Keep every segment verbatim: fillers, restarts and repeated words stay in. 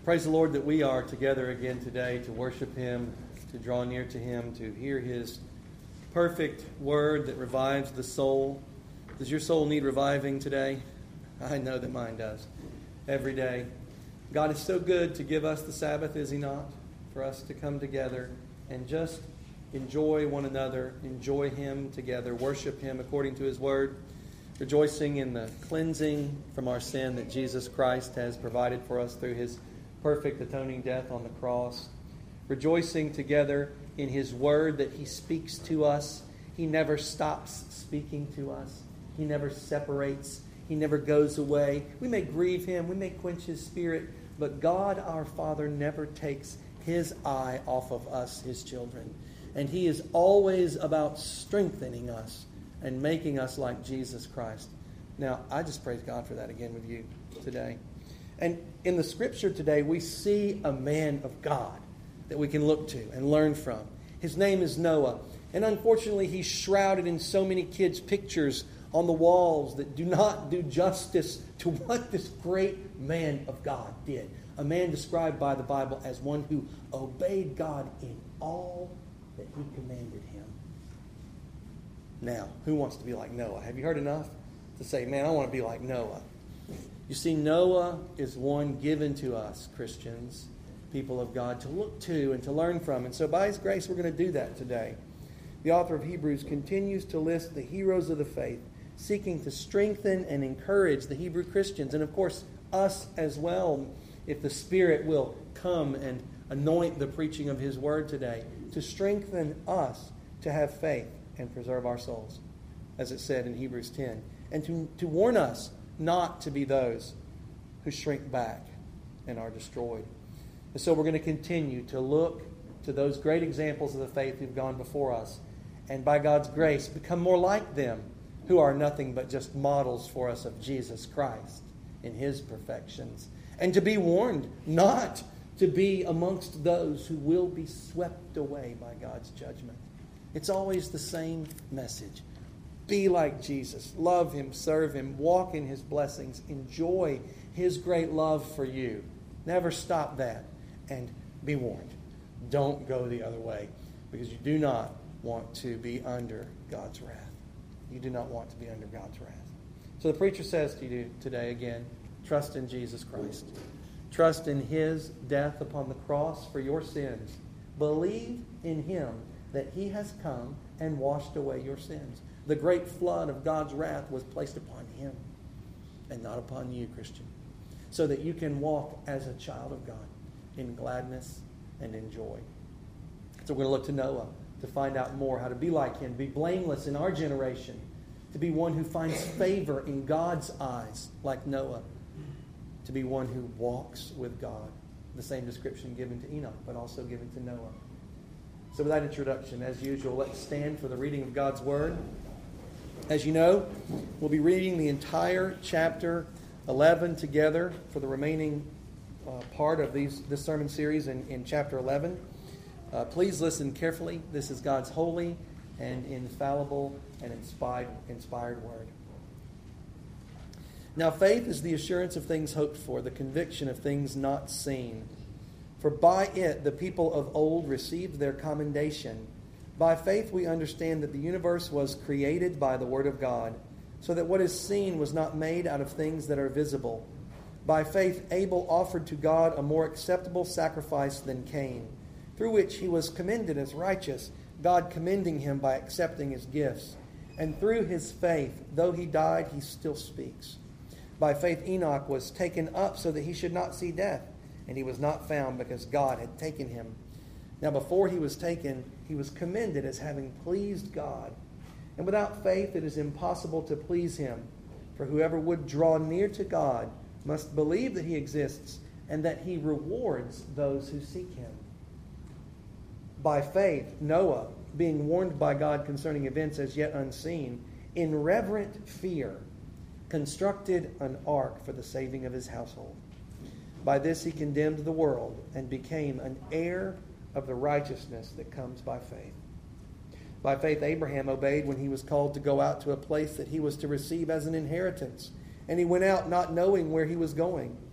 Praise the Lord that we are together again today to worship Him, to draw near to Him, to hear His perfect word that revives the soul. Does your soul need reviving today? I know that mine does. Every day. God is so good to give us the Sabbath, is He not? For us to come together and just enjoy one another, enjoy Him together, worship Him according to His word, rejoicing in the cleansing from our sin that Jesus Christ has provided for us through His perfect atoning death on the cross, rejoicing together in His word that He speaks to us. He never stops speaking to us. He never separates. He never goes away. We may grieve Him. We may quench His Spirit. But God our Father never takes His eye off of us, His children. And He is always about strengthening us and making us like Jesus Christ. Now, I just praise God for that again with you today. And in the Scripture today, we see a man of God that we can look to and learn from. His name is Noah. And unfortunately, he's shrouded in so many kids' pictures on the walls that do not do justice to what this great man of God did. A man described by the Bible as one who obeyed God in all that He commanded him. Now, who wants to be like Noah? Have you heard enough to say, man, I want to be like Noah? You see, Noah is one given to us, Christians, people of God, to look to and to learn from. And so by His grace, we're going to do that today. The author of Hebrews continues to list the heroes of the faith, seeking to strengthen and encourage the Hebrew Christians, and of course, us as well, if the Spirit will come and anoint the preaching of His word today, to strengthen us to have faith and preserve our souls, as it said in Hebrews ten, and to, to warn us not to be those who shrink back and are destroyed. And so we're going to continue to look to those great examples of the faith who've gone before us, and by God's grace, become more like them, who are nothing but just models for us of Jesus Christ in His perfections. And to be warned not to be amongst those who will be swept away by God's judgment. It's always the same message. Be like Jesus. Love Him, serve Him, walk in His blessings, enjoy His great love for you. Never stop that. And be warned. Don't go the other way, because you do not want to be under God's wrath. You do not want to be under God's wrath. So the preacher says to you today again, trust in Jesus Christ. Trust in His death upon the cross for your sins. Believe in Him that He has come and washed away your sins. The great flood of God's wrath was placed upon Him and not upon you, Christian, so that you can walk as a child of God in gladness and in joy. So we're going to look to Noah to find out more how to be like him, be blameless in our generation, to be one who finds favor in God's eyes like Noah, to be one who walks with God. The same description given to Enoch, but also given to Noah. So with that introduction, as usual, let's stand for the reading of God's Word. As you know, we'll be reading the entire chapter eleven together for the remaining uh, part of these this sermon series in, in chapter eleven. Uh, please listen carefully. This is God's holy and infallible and inspired, inspired Word. Now faith is the assurance of things hoped for, the conviction of things not seen. For by it the people of old received their commendation. By faith we understand that the universe was created by the Word of God, so that what is seen was not made out of things that are visible. By faith Abel offered to God a more acceptable sacrifice than Cain, through which he was commended as righteous, God commending him by accepting his gifts. And through his faith, though he died, he still speaks. By faith Enoch was taken up so that he should not see death, and he was not found because God had taken him. Now before he was taken, he was commended as having pleased God. And without faith it is impossible to please Him. For whoever would draw near to God must believe that He exists, and that He rewards those who seek Him. By faith, Noah, being warned by God concerning events as yet unseen, in reverent fear, constructed an ark for the saving of his household. By this he condemned the world and became an heir of the righteousness that comes by faith. By faith, Abraham obeyed when he was called to go out to a place that he was to receive as an inheritance. And he went out not knowing where he was going.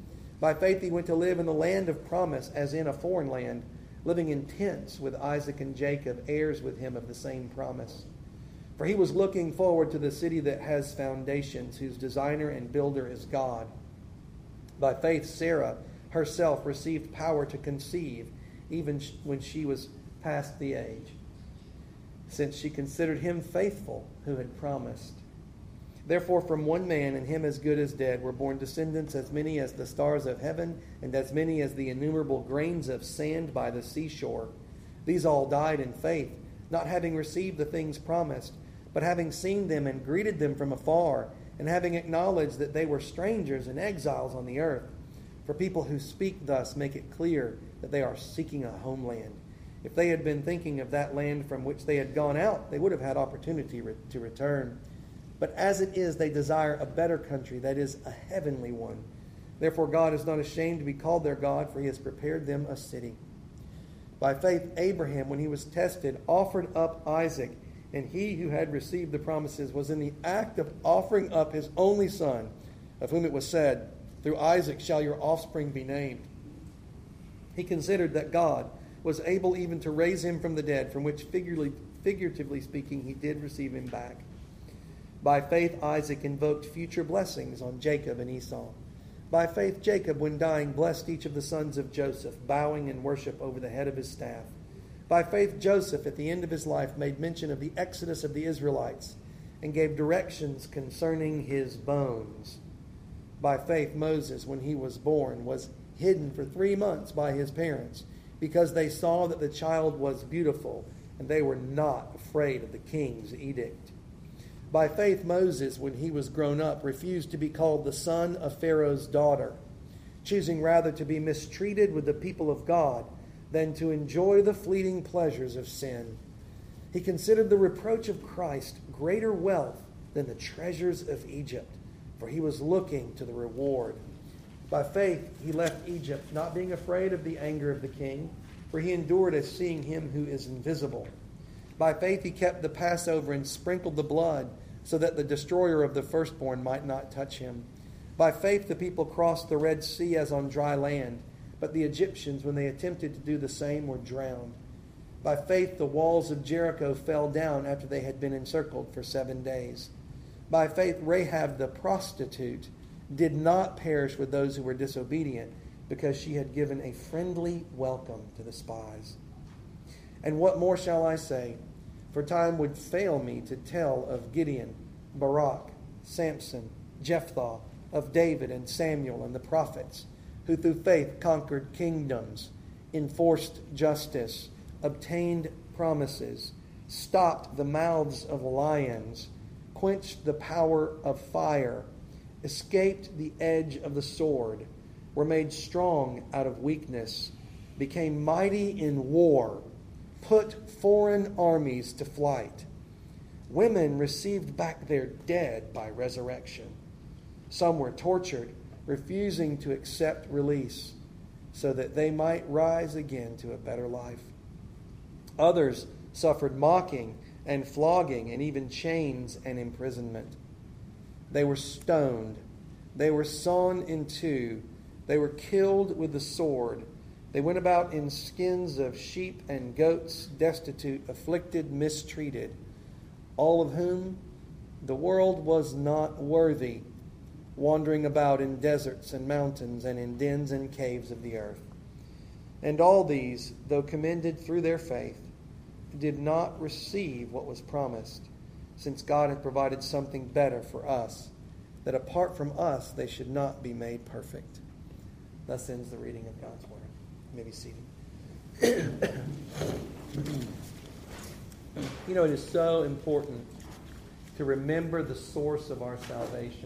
By faith he went to live in the land of promise as in a foreign land, living in tents with Isaac and Jacob, heirs with him of the same promise. For he was looking forward to the city that has foundations, whose designer and builder is God. By faith Sarah herself received power to conceive, even when she was past the age, since she considered him faithful who had promised. Therefore from one man, and him as good as dead, were born descendants as many as the stars of heaven, and as many as the innumerable grains of sand by the seashore. These all died in faith, not having received the things promised, but having seen them and greeted them from afar, and having acknowledged that they were strangers and exiles on the earth. For people who speak thus make it clear that they are seeking a homeland. If they had been thinking of that land from which they had gone out, they would have had opportunity re- to return. But as it is, they desire a better country, that is, a heavenly one. Therefore God is not ashamed to be called their God, for he has prepared them a city. By faith Abraham, when he was tested, offered up Isaac, and he who had received the promises was in the act of offering up his only son, of whom it was said, "Through Isaac shall your offspring be named." He considered that God was able even to raise him from the dead, from which figuratively, figuratively speaking he did receive him back. By faith Isaac invoked future blessings on Jacob and Esau. By faith Jacob, when dying, blessed each of the sons of Joseph, bowing in worship over the head of his staff. By faith Joseph, at the end of his life, made mention of the exodus of the Israelites and gave directions concerning his bones. By faith Moses, when he was born, was hidden for three months by his parents, because they saw that the child was beautiful, and they were not afraid of the king's edict. By faith Moses, when he was grown up, refused to be called the son of Pharaoh's daughter, choosing rather to be mistreated with the people of God than to enjoy the fleeting pleasures of sin. He considered the reproach of Christ greater wealth than the treasures of Egypt, for he was looking to the reward. By faith he left Egypt, not being afraid of the anger of the king, for he endured as seeing him who is invisible. By faith he kept the Passover and sprinkled the blood, so that the destroyer of the firstborn might not touch him. By faith the people crossed the Red Sea as on dry land, but the Egyptians, when they attempted to do the same, were drowned. By faith the walls of Jericho fell down after they had been encircled for seven days. By faith Rahab the prostitute did not perish with those who were disobedient, because she had given a friendly welcome to the spies. And what more shall I say? For time would fail me to tell of Gideon, Barak, Samson, Jephthah, of David and Samuel and the prophets, who through faith conquered kingdoms, enforced justice, obtained promises, stopped the mouths of lions, quenched the power of fire, escaped the edge of the sword, were made strong out of weakness, became mighty in war, put foreign armies to flight. Women received back their dead by resurrection. Some were tortured, refusing to accept release, so that they might rise again to a better life. Others suffered mocking and flogging and even chains and imprisonment. They were stoned. They were sawn in two. They were killed with the sword. They went about in skins of sheep and goats, destitute, afflicted, mistreated, all of whom the world was not worthy, wandering about in deserts and mountains and in dens and caves of the earth. And all these, though commended through their faith, did not receive what was promised, since God had provided something better for us, that apart from us they should not be made perfect. Thus ends the reading of God's word. You may be seated. You know, it is so important to remember the source of our salvation.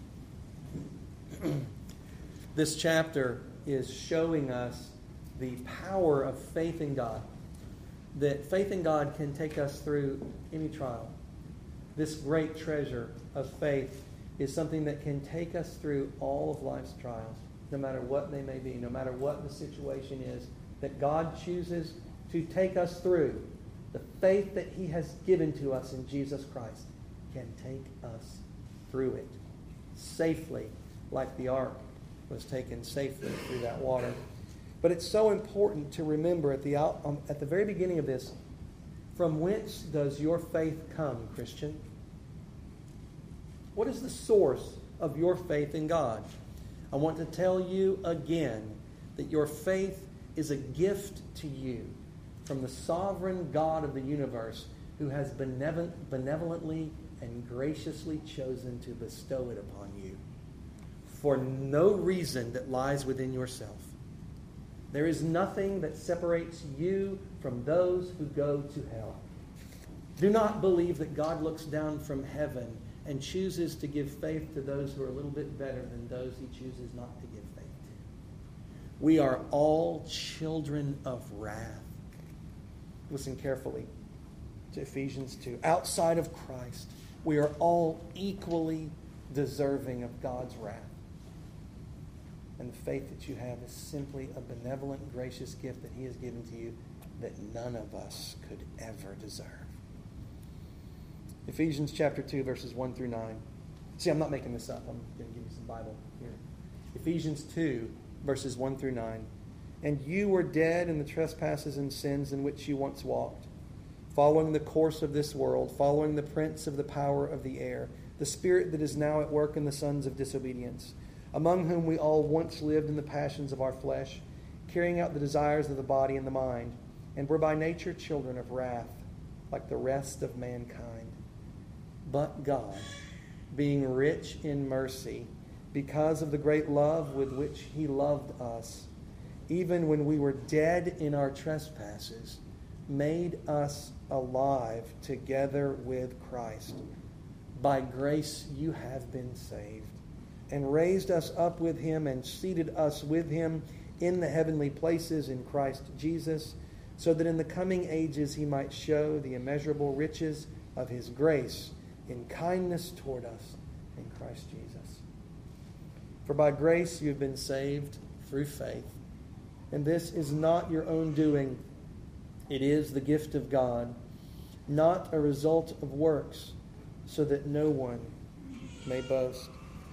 This chapter is showing us the power of faith in God. That faith in God can take us through any trial. This great treasure of faith is something that can take us through all of life's trials, no matter what they may be, no matter what the situation is, that God chooses to take us through. The faith that He has given to us in Jesus Christ can take us through it safely, like the ark. was taken safely through that water. But it's so important to remember at the out, um, at the very beginning of this, from whence does your faith come, Christian? What is the source of your faith in God? I want to tell you again that your faith is a gift to you from the sovereign God of the universe, who has benevolently and graciously chosen to bestow it upon you for no reason that lies within yourself. There is nothing that separates you from those who go to hell. Do not believe that God looks down from heaven and chooses to give faith to those who are a little bit better than those he chooses not to give faith to. We are all children of wrath. Listen carefully to Ephesians two. Outside of Christ, we are all equally deserving of God's wrath. And the faith that you have is simply a benevolent, gracious gift that he has given to you that none of us could ever deserve. Ephesians chapter two, verses one through nine. See, I'm not making this up. I'm going to give you some Bible here. Ephesians two, verses one through nine. And you were dead in the trespasses and sins in which you once walked, following the course of this world, following the prince of the power of the air, the spirit that is now at work in the sons of disobedience, among whom we all once lived in the passions of our flesh, carrying out the desires of the body and the mind, and were by nature children of wrath, like the rest of mankind. But God, being rich in mercy, because of the great love with which he loved us, even when we were dead in our trespasses, made us alive together with Christ. By grace you have been saved, and raised us up with him and seated us with him in the heavenly places in Christ Jesus, so that in the coming ages he might show the immeasurable riches of his grace in kindness toward us in Christ Jesus. For by grace you have been saved through faith, and this is not your own doing. It is the gift of God, not a result of works, so that no one may boast.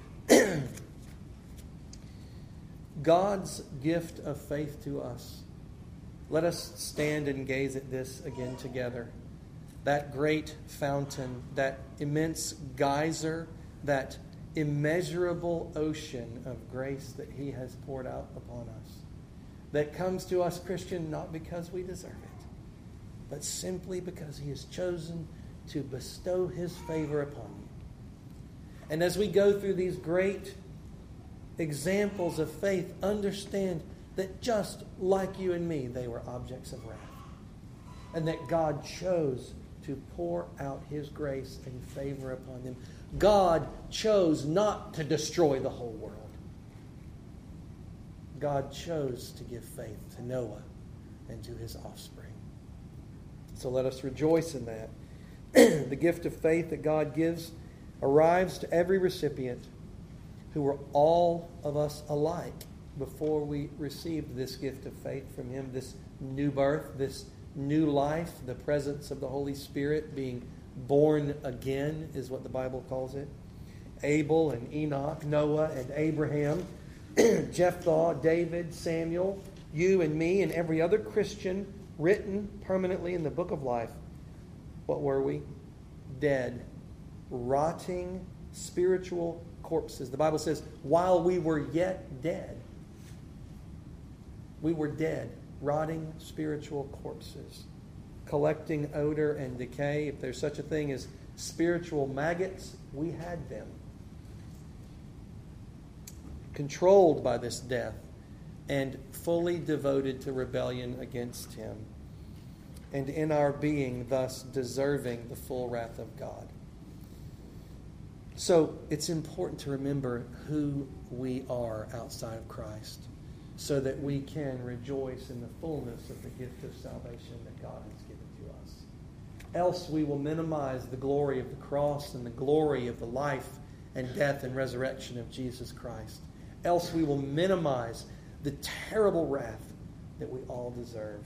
God's gift of faith to us. Let us stand and gaze at this again together. That great fountain, that immense geyser, that immeasurable ocean of grace that he has poured out upon us. That comes to us, Christian, not because we deserve it, but simply because he has chosen to bestow his favor upon you. And as we go through these great examples of faith, understand that just like you and me, they were objects of wrath. And that God chose to pour out his grace and favor upon them. God chose not to destroy the whole world. God chose to give faith to Noah and to his offspring. So let us rejoice in that. The gift of faith that God gives arrives to every recipient, who were all of us alike before we received this gift of faith from him, this new birth, this new life, the presence of the Holy Spirit, being born again is what the Bible calls it. Abel and Enoch, Noah and Abraham, Jephthah, David, Samuel, you and me and every other Christian written permanently in the book of life. What were we? Dead, rotting, spiritual corpses. The Bible says, while we were yet dead, we were dead, rotting spiritual corpses, collecting odor and decay. If there's such a thing as spiritual maggots, we had them. Controlled by this death and fully devoted to rebellion against him, and in our being thus deserving the full wrath of God. So it's important to remember who we are outside of Christ, so that we can rejoice in the fullness of the gift of salvation that God has given to us. Else we will minimize the glory of the cross and the glory of the life and death and resurrection of Jesus Christ. Else we will minimize the terrible wrath that we all deserve.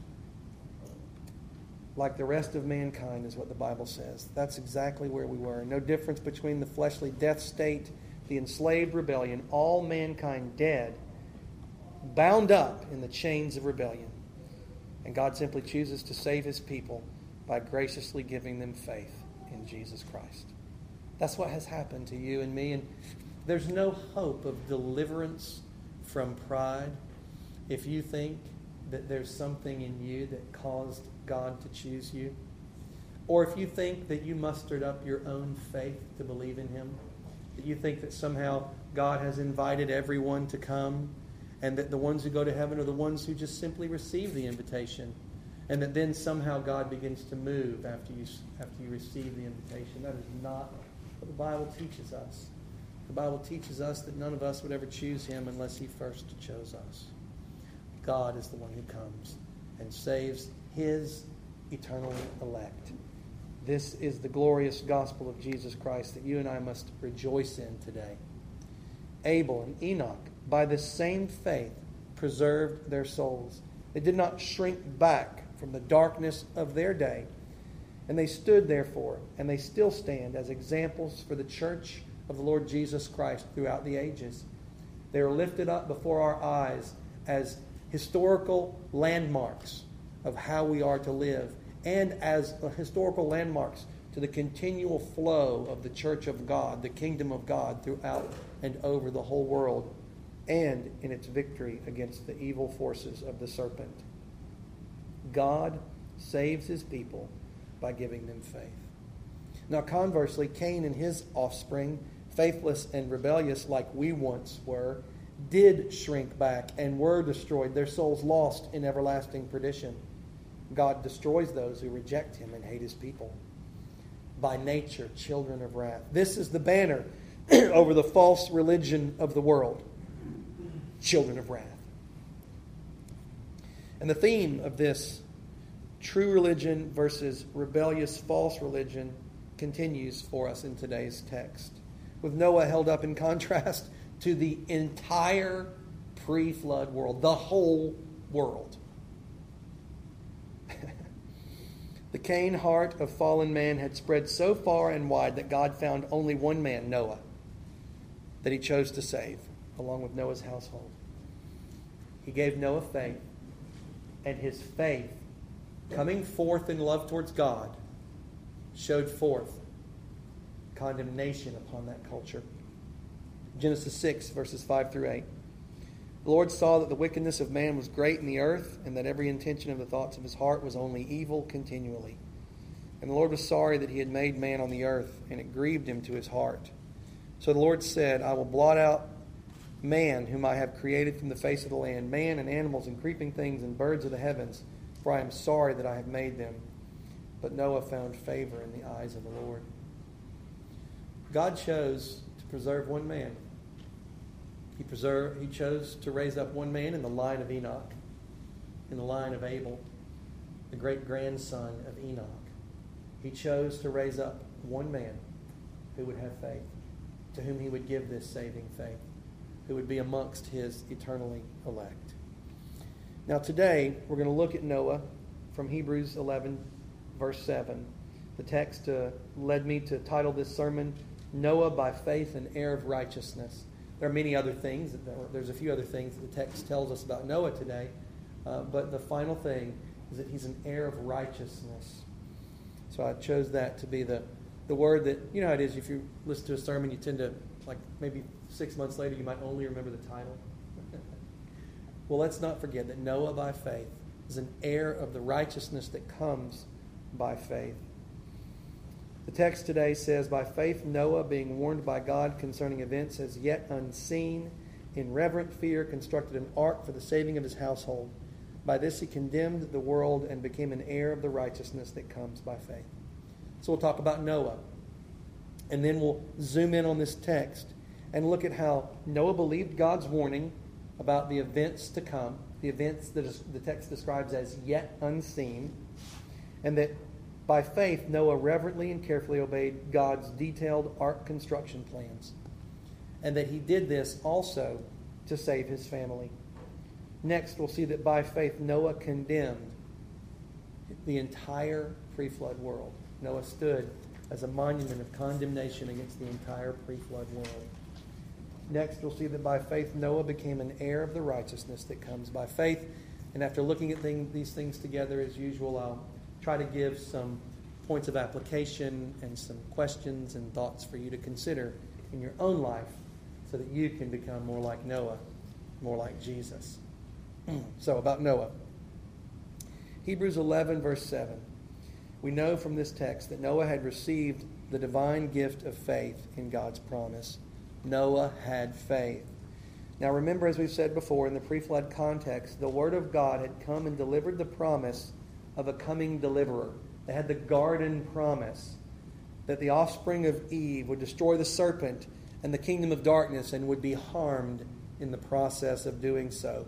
Like the rest of mankind is what the Bible says. That's exactly where we were. No difference between the fleshly death state the enslaved rebellion, all mankind dead, bound up in the chains of rebellion. And God simply chooses to save his people by graciously giving them faith in Jesus Christ. That's what has happened to you and me. And there's no hope of deliverance from pride if you think that there's something in you that caused God to choose you. Or if you think that you mustered up your own faith to believe in him. That you think that somehow God has invited everyone to come, and that the ones who go to heaven are the ones who just simply receive the invitation, and that then somehow God begins to move after you after you receive the invitation. That is not what the Bible teaches us. The Bible teaches us that none of us would ever choose him unless he first chose us. God is the one who comes and saves his eternal elect. This is the glorious gospel of Jesus Christ that you and I must rejoice in today. Abel and Enoch, by the same faith, preserved their souls. They did not shrink back from the darkness of their day. And they stood, therefore, and they still stand as examples for the church of the Lord Jesus Christ throughout the ages. They are lifted up before our eyes as historical landmarks of how we are to live, and as historical landmarks to the continual flow of the church of God, the kingdom of God, throughout and over the whole world, and in its victory against the evil forces of the serpent. God saves his people by giving them faith. Now, conversely, Cain and his offspring, faithless and rebellious like we once were, did shrink back and were destroyed, their souls lost in everlasting perdition. God destroys those who reject him and hate his people. By nature, children of wrath. This is the banner over the false religion of the world. Children of wrath. And the theme of this true religion versus rebellious false religion continues for us in today's text, with Noah held up in contrast to the entire pre-flood world, the whole world. The Cain heart of fallen man had spread so far and wide that God found only one man, Noah, that he chose to save, along with Noah's household. He gave Noah faith, and his faith, coming forth in love towards God, showed forth condemnation upon that culture. Genesis six, verses five through eight. The Lord saw that the wickedness of man was great in the earth, and that every intention of the thoughts of his heart was only evil continually. And the Lord was sorry that he had made man on the earth, and it grieved him to his heart. So the Lord said, I will blot out man whom I have created from the face of the land, man and animals and creeping things and birds of the heavens, for I am sorry that I have made them. But Noah found favor in the eyes of the Lord. God chose to preserve one man. He preserved, he chose to raise up one man in the line of Enoch, in the line of Abel, the great-grandson of Enoch. He chose to raise up one man who would have faith, to whom he would give this saving faith, who would be amongst his eternally elect. Now today, we're going to look at Noah from Hebrews eleven, verse seven. The text uh, led me to title this sermon, Noah by Faith and Heir of Righteousness. There are many other things. There's a few other things that the text tells us about Noah today. Uh, but the final thing is that he's an heir of righteousness. So I chose that to be the, the word that, you know how it is, if you listen to a sermon, you tend to, like maybe six months later, you might only remember the title. Well, let's not forget that Noah by faith is an heir of the righteousness that comes by faith. The text today says, by faith Noah, being warned by God concerning events as yet unseen, in reverent fear constructed an ark for the saving of his household. By this he condemned the world and became an heir of the righteousness that comes by faith. So we'll talk about Noah. And then we'll zoom in on this text and look at how Noah believed God's warning about the events to come, the events that the text describes as yet unseen, and that by faith, Noah reverently and carefully obeyed God's detailed ark construction plans, and that he did this also to save his family. Next, we'll see that by faith, Noah condemned the entire pre-flood world. Noah stood as a monument of condemnation against the entire pre-flood world. Next, we'll see that by faith Noah became an heir of the righteousness that comes by faith. And after looking at thing, these things together, as usual, I'll try to give some points of application and some questions and thoughts for you to consider in your own life so that you can become more like Noah, more like Jesus. So, about Noah. Hebrews eleven, verse seven. We know from this text that Noah had received the divine gift of faith in God's promise. Noah had faith. Now remember, as we've said before, in the pre-flood context, the Word of God had come and delivered the promise of a coming deliverer. They had the garden promise that the offspring of Eve would destroy the serpent and the kingdom of darkness and would be harmed in the process of doing so.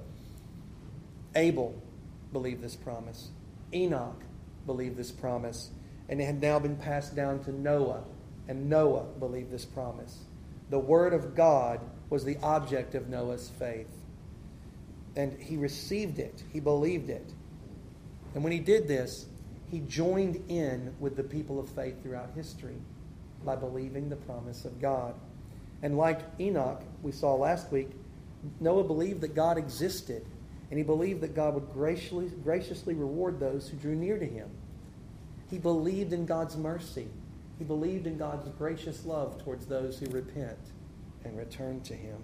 Abel believed this promise. Enoch believed this promise. And it had now been passed down to Noah. And Noah believed this promise. The Word of God was the object of Noah's faith. And he received it. He believed it. And when he did this, he joined in with the people of faith throughout history by believing the promise of God. And like Enoch, we saw last week, Noah believed that God existed. And he believed that God would graciously, graciously reward those who drew near to him. He believed in God's mercy. He believed in God's gracious love towards those who repent and return to him.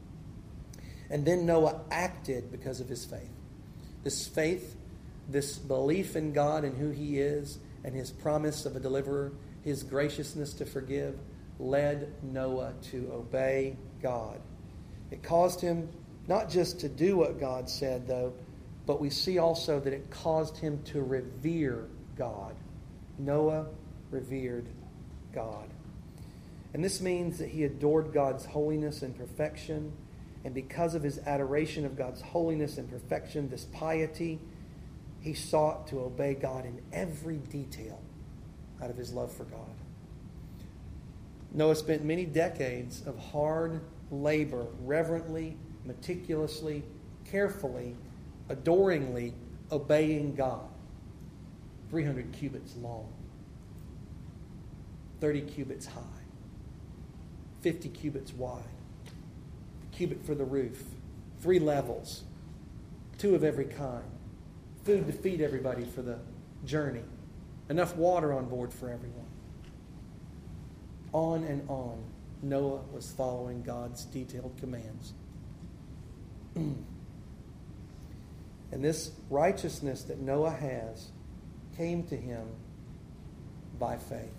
And then Noah acted because of his faith. This faith, this belief in God and who he is, and his promise of a deliverer, his graciousness to forgive, led Noah to obey God. It caused him not just to do what God said, though, but we see also that it caused him to revere God. Noah revered God. And this means that he adored God's holiness and perfection. And because of his adoration of God's holiness and perfection, this piety, he sought to obey God in every detail out of his love for God. Noah spent many decades of hard labor, reverently, meticulously, carefully, adoringly obeying God. three hundred cubits long, thirty cubits high, fifty cubits wide, a cubit for the roof, three levels, two of every kind, food to feed everybody for the journey, enough water on board for everyone. On and on, Noah was following God's detailed commands. And this righteousness that Noah has came to him by faith.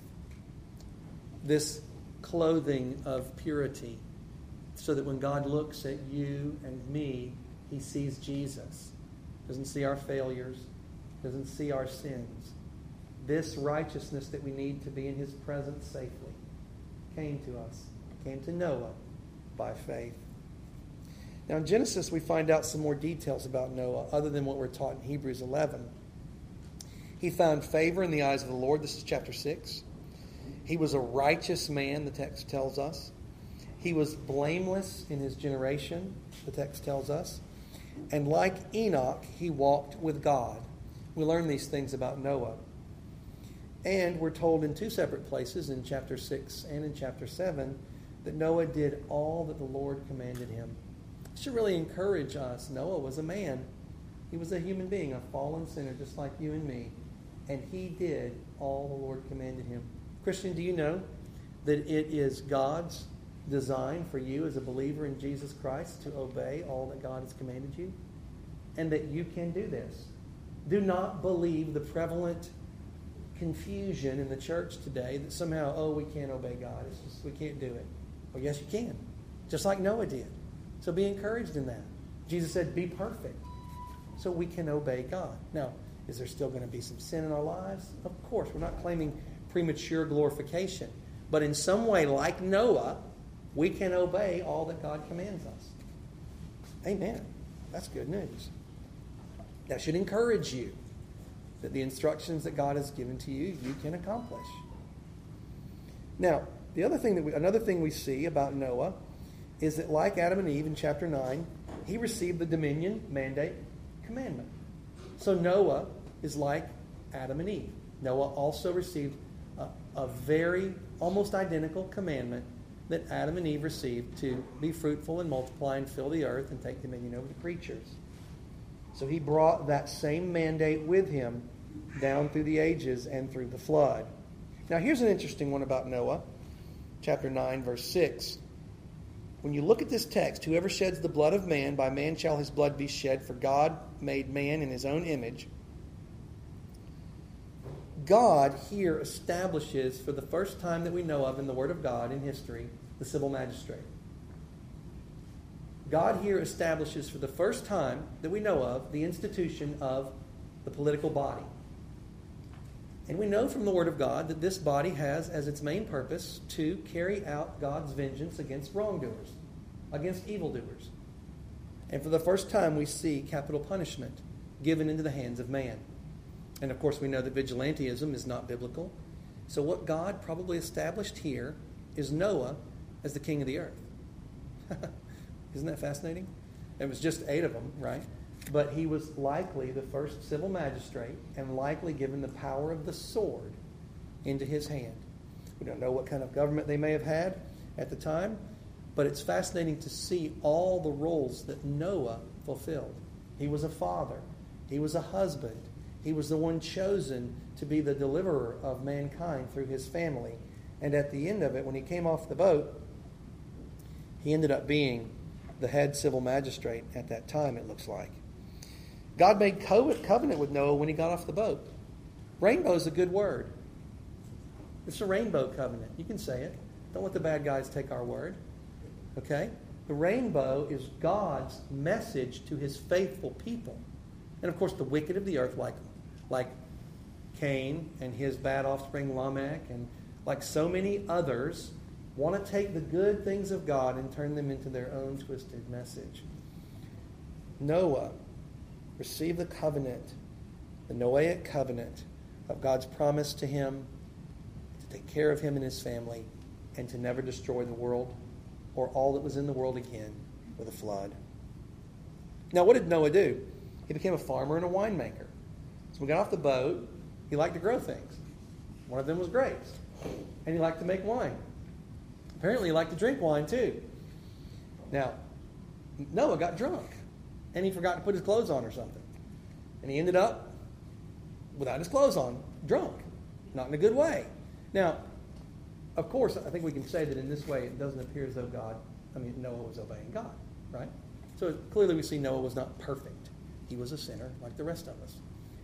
This clothing of purity, so that when God looks at you and me, he sees Jesus. Doesn't see our failures, doesn't see our sins. This righteousness that we need to be in his presence safely came to us, came to Noah by faith. Now in Genesis we find out some more details about Noah other than what we're taught in Hebrews eleven. He found favor in the eyes of the Lord. This is chapter six. He was a righteous man, the text tells us. He was blameless in his generation, the text tells us. And like Enoch, he walked with God. We learn these things about Noah. And we're told in two separate places, in chapter six and in chapter seven, that Noah did all that the Lord commanded him. It should really encourage us. Noah was a man. He was a human being, a fallen sinner just like you and me. And he did all the Lord commanded him. Christian, do you know that it is God's design for you as a believer in Jesus Christ to obey all that God has commanded you? And that you can do this. Do not believe the prevalent confusion in the church today that somehow, oh, we can't obey God. It's just, we can't do it. Well, yes, you can. Just like Noah did. So be encouraged in that. Jesus said, be perfect. So we can obey God. Now, is there still going to be some sin in our lives? Of course. We're not claiming premature glorification. But in some way, like Noah, we can obey all that God commands us. Amen. That's good news. That should encourage you that the instructions that God has given to you, you can accomplish. Now, the other thing that we, another thing we see about Noah is that like Adam and Eve in chapter nine, he received the dominion, mandate, commandment. So Noah is like Adam and Eve. Noah also received a, a very, almost identical commandment, that Adam and Eve received to be fruitful and multiply and fill the earth and take dominion over the creatures. So he brought that same mandate with him down through the ages and through the flood. Now here's an interesting one about Noah. Chapter nine, verse six. When you look at this text, whoever sheds the blood of man, by man shall his blood be shed, for God made man in his own image. God here establishes, for the first time that we know of in the Word of God in history, the civil magistrate. God here establishes for the first time that we know of the institution of the political body. And we know from the Word of God that this body has as its main purpose to carry out God's vengeance against wrongdoers, against evildoers. And for the first time we see capital punishment given into the hands of man. And of course we know that vigilantism is not biblical. So what God probably established here is Noah as the king of the earth. Isn't that fascinating? It was just eight of them, right? But he was likely the first civil magistrate and likely given the power of the sword into his hand. We don't know what kind of government they may have had at the time, but it's fascinating to see all the roles that Noah fulfilled. He was a father. He was a husband. He was the one chosen to be the deliverer of mankind through his family. And at the end of it, when he came off the boat, he ended up being the head civil magistrate at that time, it looks like. God made covenant with Noah when he got off the boat. Rainbow is a good word. It's a rainbow covenant. You can say it. Don't let the bad guys take our word. Okay? The rainbow is God's message to his faithful people. And of course the wicked of the earth, like, like Cain and his bad offspring Lamech, and like so many others, want to take the good things of God and turn them into their own twisted message. Noah received the covenant, the Noahic covenant of God's promise to him to take care of him and his family and to never destroy the world or all that was in the world again with a flood. Now, what did Noah do? He became a farmer and a winemaker. So when he got off the boat, he liked to grow things. One of them was grapes. And he liked to make wine. Apparently he liked to drink wine too. Now, Noah got drunk. And he forgot to put his clothes on or something. And he ended up without his clothes on, drunk. Not in a good way. Now, of course, I think we can say that in this way it doesn't appear as though God, I mean, Noah was obeying God, right? So clearly we see Noah was not perfect. He was a sinner like the rest of us.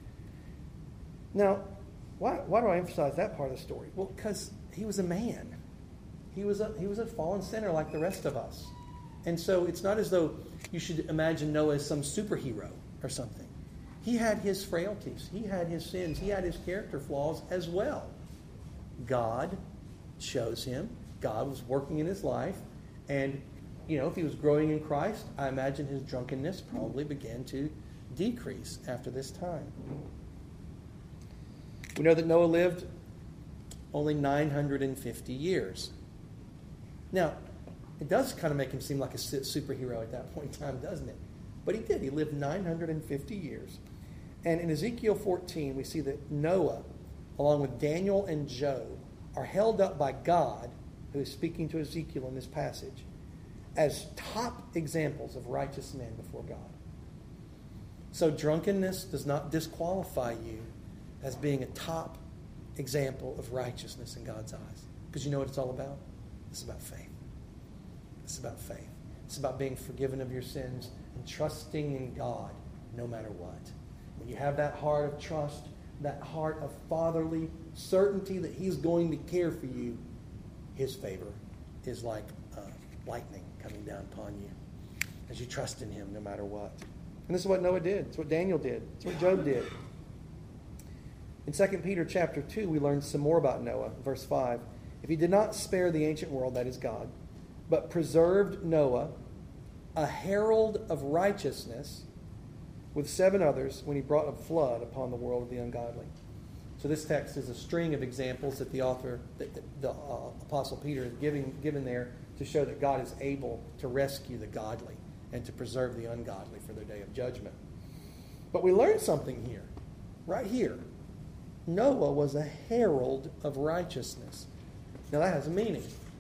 Now, why, why do I emphasize that part of the story? Well, because he was a man. He was a, he was a fallen sinner like the rest of us. And so it's not as though you should imagine Noah as some superhero or something. He had his frailties. He had his sins. He had his character flaws as well. God chose him. God was working in his life. And, you know, if he was growing in Christ, I imagine his drunkenness probably began to decrease after this time. We know that Noah lived only nine hundred fifty years. Now, it does kind of make him seem like a superhero at that point in time, doesn't it? But he did. He lived nine hundred fifty years. And in Ezekiel fourteen, we see that Noah, along with Daniel and Job, are held up by God, who is speaking to Ezekiel in this passage, as top examples of righteous men before God. So drunkenness does not disqualify you as being a top example of righteousness in God's eyes. Because you know what it's all about? It's about faith. It's about faith. It's about being forgiven of your sins and trusting in God no matter what. When you have that heart of trust, that heart of fatherly certainty that he's going to care for you, his favor is like uh, lightning coming down upon you as you trust in him no matter what. And this is what Noah did. It's what Daniel did. It's what Job did. In Second Peter chapter two, we learn some more about Noah. Verse five. If he did not spare the ancient world, that is God, but preserved Noah, a herald of righteousness, with seven others, when he brought a flood upon the world of the ungodly. So this text is a string of examples that the author, that the, the uh, Apostle Peter is giving, given there to show that God is able to rescue the godly and to preserve the ungodly for their day of judgment. But we learn something here, right here. Noah was a herald of righteousness. Now that has a meaning.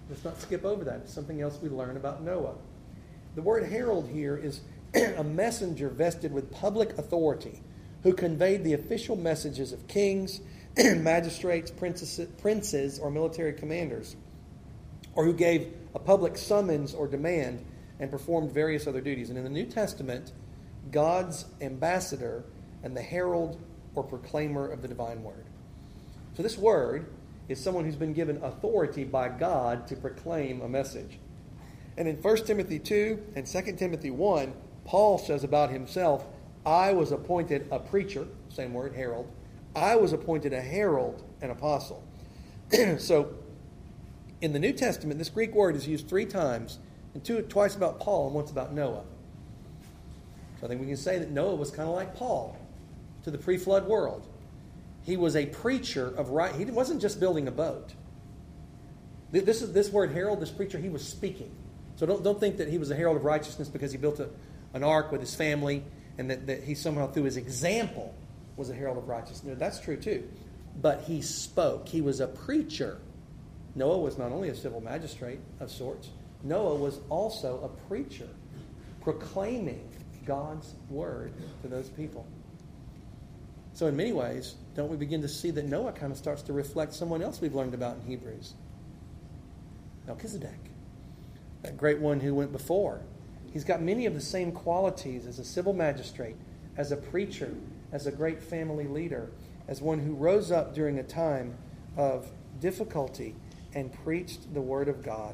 Let's not skip over that. It's something else we learn about Noah. The word herald here is a messenger vested with public authority who conveyed the official messages of kings, magistrates, princes, princes, or military commanders, or who gave a public summons or demand and performed various other duties. And in the New Testament, God's ambassador and the herald or proclaimer of the divine word. So this word is someone who's been given authority by God to proclaim a message. And in First Timothy two and Second Timothy one, Paul says about himself, I was appointed a preacher, same word, herald. I was appointed a herald, an apostle. So in the New Testament, this Greek word is used three times, and two, twice about Paul and once about Noah. So I think we can say that Noah was kind of like Paul to the pre-flood world. He was a preacher of right. He wasn't just building a boat. This is this word herald, this preacher, he was speaking. So don't, don't think that he was a herald of righteousness because he built a, an ark with his family and that, that he somehow through his example was a herald of righteousness. No, that's true too. But he spoke. He was a preacher. Noah was not only a civil magistrate of sorts. Noah was also a preacher proclaiming God's word to those people. So in many ways, don't we begin to see that Noah kind of starts to reflect someone else we've learned about in Hebrews? Melchizedek, that great one who went before. He's got many of the same qualities as a civil magistrate, as a preacher, as a great family leader, as one who rose up during a time of difficulty and preached the word of God.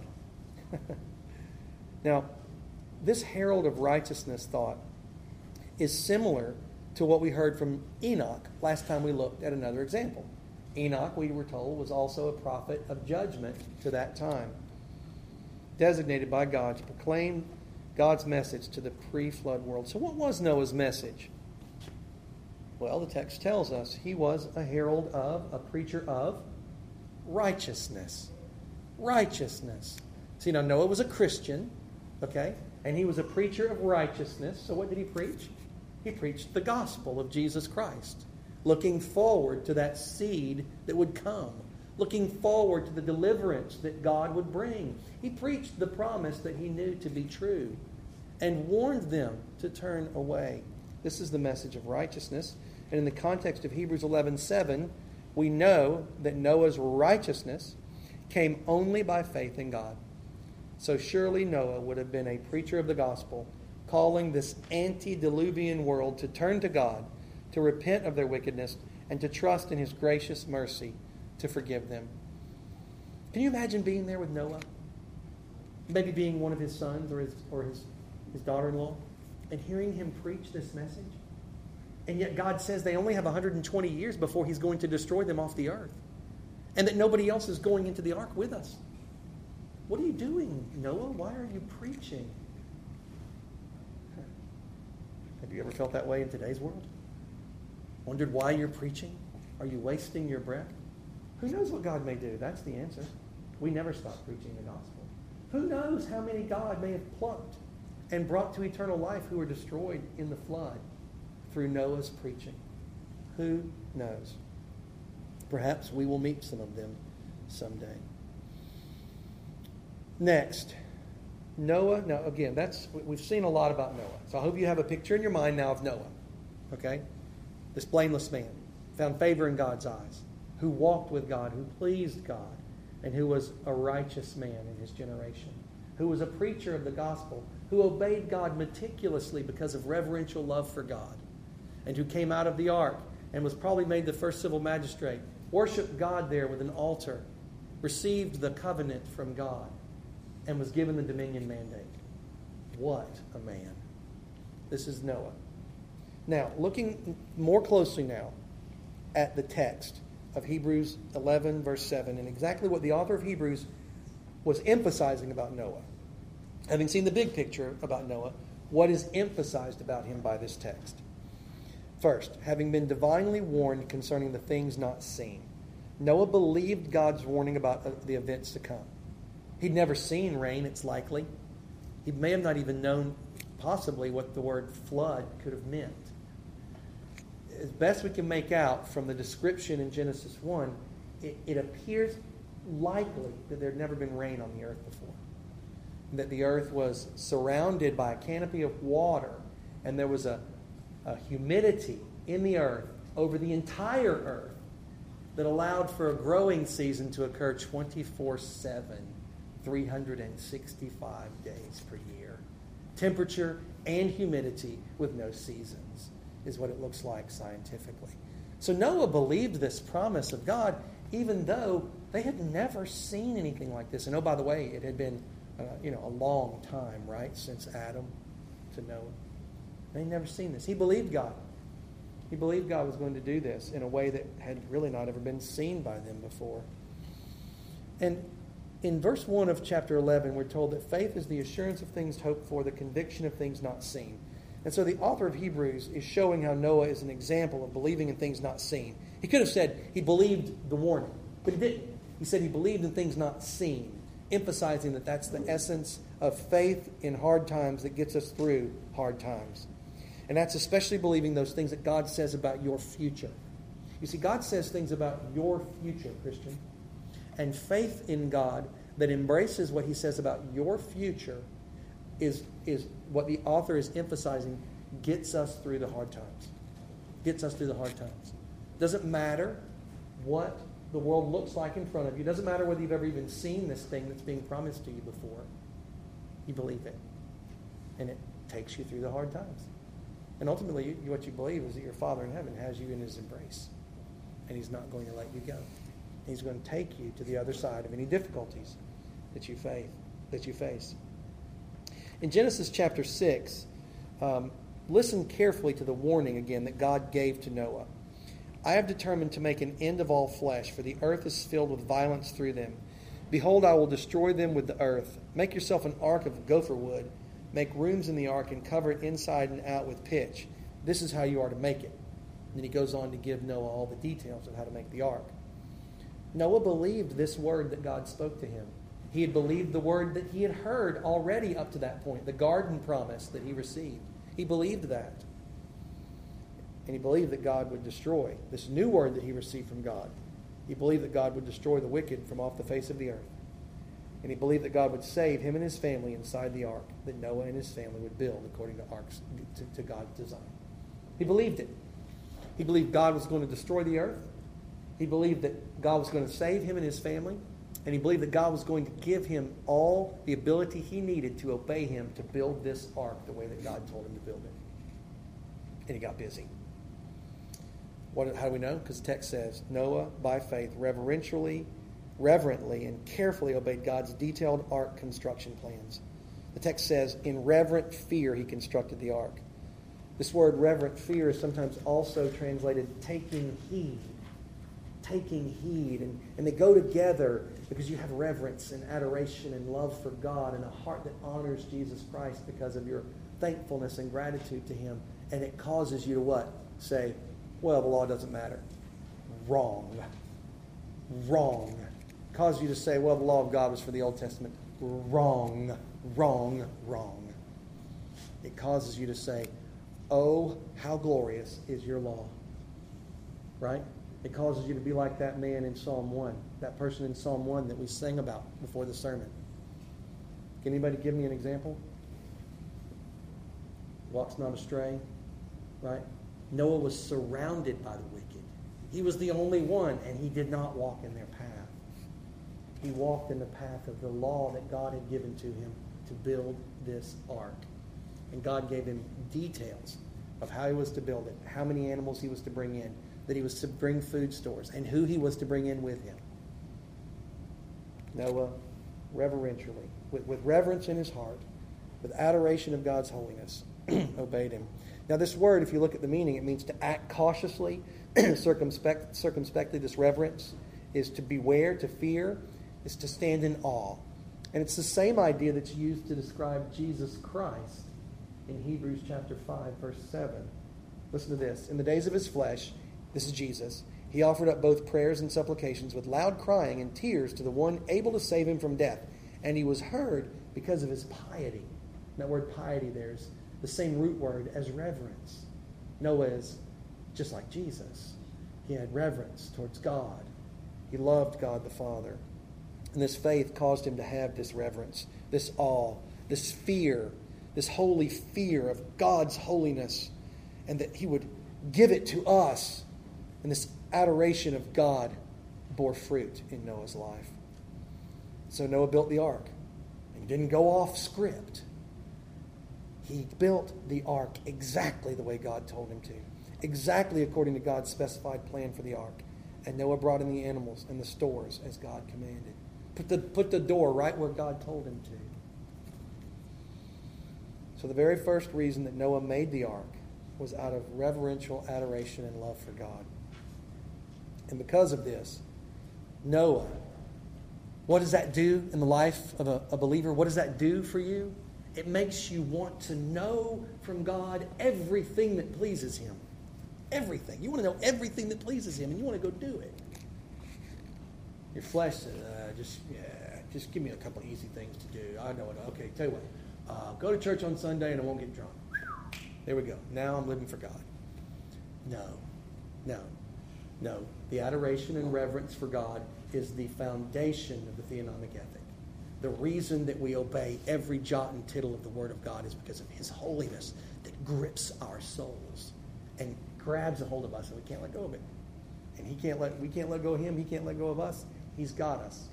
Now, this herald of righteousness thought is similar to what we heard from Enoch last time we looked at another example. Enoch, we were told, was also a prophet of judgment to that time, designated by God to proclaim God's message to the pre-flood world. So what was Noah's message? Well, the text tells us he was a herald of, a preacher of righteousness. Righteousness. See, now Noah was a Christian, okay? And he was a preacher of righteousness. So what did he preach? He preached the gospel of Jesus Christ, looking forward to that seed that would come, looking forward to the deliverance that God would bring. He preached the promise that he knew to be true and warned them to turn away. This is the message of righteousness. And in the context of Hebrews eleven seven, we know that Noah's righteousness came only by faith in God. So surely Noah would have been a preacher of the gospel, calling this antediluvian world to turn to God, to repent of their wickedness, and to trust in his gracious mercy to forgive them. Can you imagine being there with Noah? Maybe being one of his sons or his, or his, his daughter-in-law, and hearing him preach this message? And yet God says they only have one hundred twenty years before he's going to destroy them off the earth. And that nobody else is going into the ark with us. What are you doing, Noah? Why are you preaching? Have you ever felt that way in today's world? Wondered why you're preaching? Are you wasting your breath? Who knows what God may do? That's the answer. We never stop preaching the gospel. Who knows how many God may have plucked and brought to eternal life who were destroyed in the flood through Noah's preaching? Who knows? Perhaps we will meet some of them someday. Next, Noah. Now, again, that's we've seen a lot about Noah. So I hope you have a picture in your mind now of Noah. Okay? This blameless man, found favor in God's eyes, who walked with God, who pleased God, and who was a righteous man in his generation, who was a preacher of the gospel, who obeyed God meticulously because of reverential love for God, and who came out of the ark and was probably made the first civil magistrate, worshiped God there with an altar, received the covenant from God, and was given the dominion mandate. What a man. This is Noah. Now, looking more closely now at the text of Hebrews eleven, verse seven, and exactly what the author of Hebrews was emphasizing about Noah. Having seen the big picture about Noah, what is emphasized about him by this text? First, having been divinely warned concerning the things not seen, Noah believed God's warning about the events to come. He'd never seen rain, it's likely. He may have not even known possibly what the word flood could have meant. As best we can make out from the description in Genesis one, it, it appears likely that there had never been rain on the earth before. That the earth was surrounded by a canopy of water, and there was a, a humidity in the earth over the entire earth that allowed for a growing season to occur twenty-four seven, three hundred sixty-five days per year. Temperature and humidity with no seasons is what it looks like scientifically. So Noah believed this promise of God, even though they had never seen anything like this. And oh, by the way, it had been uh, you know, a long time, right, since Adam to Noah. They'd never seen this. He believed God. He believed God was going to do this in a way that had really not ever been seen by them before. And in verse one of chapter eleven, we're told that faith is the assurance of things hoped for, the conviction of things not seen. And so the author of Hebrews is showing how Noah is an example of believing in things not seen. He could have said he believed the warning, but he didn't. He said he believed in things not seen, emphasizing that that's the essence of faith in hard times that gets us through hard times. And that's especially believing those things that God says about your future. You see, God says things about your future, Christian. And faith in God that embraces what he says about your future is, is what the author is emphasizing, gets us through the hard times. Gets us through the hard times. Doesn't matter what the world looks like in front of you. Doesn't matter whether you've ever even seen this thing that's being promised to you before. You believe it. And it takes you through the hard times. And ultimately, you, what you believe is that your Father in heaven has you in his embrace. And he's not going to let you go. He's going to take you to the other side of any difficulties that you face. That you face. In Genesis chapter six, um, listen carefully to the warning again that God gave to Noah. I have determined to make an end of all flesh, for the earth is filled with violence through them. Behold, I will destroy them with the earth. Make yourself an ark of gopher wood. Make rooms in the ark and cover it inside and out with pitch. This is how you are to make it. And then he goes on to give Noah all the details of how to make the ark. Noah believed this word that God spoke to him. He had believed the word that he had heard already up to that point, the garden promise that he received. He believed that. And he believed that God would destroy this new word that he received from God. He believed that God would destroy the wicked from off the face of the earth. And he believed that God would save him and his family inside the ark that Noah and his family would build according to, arks, to, to God's design. He believed it. He believed God was going to destroy the earth. He believed that God was going to save him and his family. And he believed that God was going to give him all the ability he needed to obey him to build this ark the way that God told him to build it. And he got busy. What, how do we know? Because the text says, Noah, by faith, reverentially, reverently, and carefully obeyed God's detailed ark construction plans. The text says, in reverent fear he constructed the ark. This word reverent fear is sometimes also translated taking heed. Taking heed. And, and they go together because you have reverence and adoration and love for God and a heart that honors Jesus Christ because of your thankfulness and gratitude to him. And it causes you to what? Say, well, the law doesn't matter. Wrong. Wrong. It causes you to say, well, the law of God was for the Old Testament. Wrong. Wrong. Wrong. It causes you to say, oh, how glorious is your law. Right? It causes you to be like that man in Psalm one, that person in Psalm one that we sang about before the sermon. Can anybody give me an example? Walks not astray, right? Noah was surrounded by the wicked. He was the only one, and he did not walk in their path. He walked in the path of the law that God had given to him to build this ark. And God gave him details of how he was to build it, how many animals he was to bring in, that he was to bring food stores, and who he was to bring in with him. Noah, reverentially, with, with reverence in his heart, with adoration of God's holiness, obeyed him. Now this word, if you look at the meaning, it means to act cautiously, circumspect, circumspectly. This reverence is to beware, to fear, is to stand in awe. And it's the same idea that's used to describe Jesus Christ in Hebrews chapter five, verse seven. Listen to this. In the days of his flesh, this is Jesus, he offered up both prayers and supplications with loud crying and tears to the one able to save him from death. And he was heard because of his piety. That word piety there is the same root word as reverence. Noah is just like Jesus. He had reverence towards God. He loved God the Father. And this faith caused him to have this reverence, this awe, this fear, this holy fear of God's holiness, and that he would give it to us. And this adoration of God bore fruit in Noah's life. So Noah built the ark. He didn't go off script. He built the ark exactly the way God told him to, exactly according to God's specified plan for the ark. And Noah brought in the animals and the stores as God commanded. Put the, put the door right where God told him to. So the very first reason that Noah made the ark was out of reverential adoration and love for God. And because of this, Noah, what does that do in the life of a, a believer? What does that do for you? It makes you want to know from God everything that pleases Him. Everything. You want to know everything that pleases Him, and you want to go do it. Your flesh says, uh, just, yeah, just give me a couple of easy things to do. I know it. Okay, tell you what. Uh, go to church on Sunday and I won't get drunk. There we go. Now I'm living for God. No. No. No. The adoration and reverence for God is the foundation of the theonomic ethic. The reason that we obey every jot and tittle of the Word of God is because of His holiness that grips our souls and grabs a hold of us, and we can't let go of it. And He can't let we can't let go of Him. He can't let go of us. He's got us.